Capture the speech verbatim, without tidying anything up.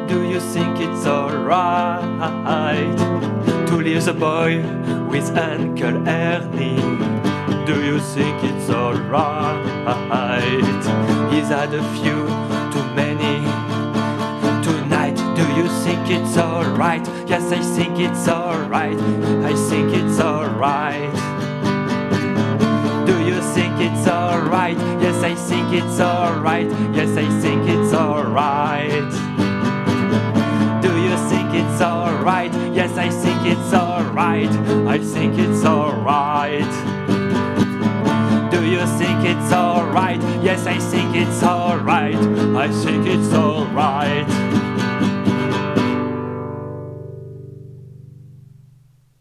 Do you think it's alright to leave the boy with Uncle Ernie? Do you think it's alright? He's had a few too many tonight. Do you think it's alright? Yes, I think it's alright. I think it's alright. Do you think it's alright? Yes, I think it's alright. Yes, I think it's alright. Do you think it's alright? Yes, I think it's alright. I think it's alright. Do you think it's alright? Yes, I think it's alright. I think it's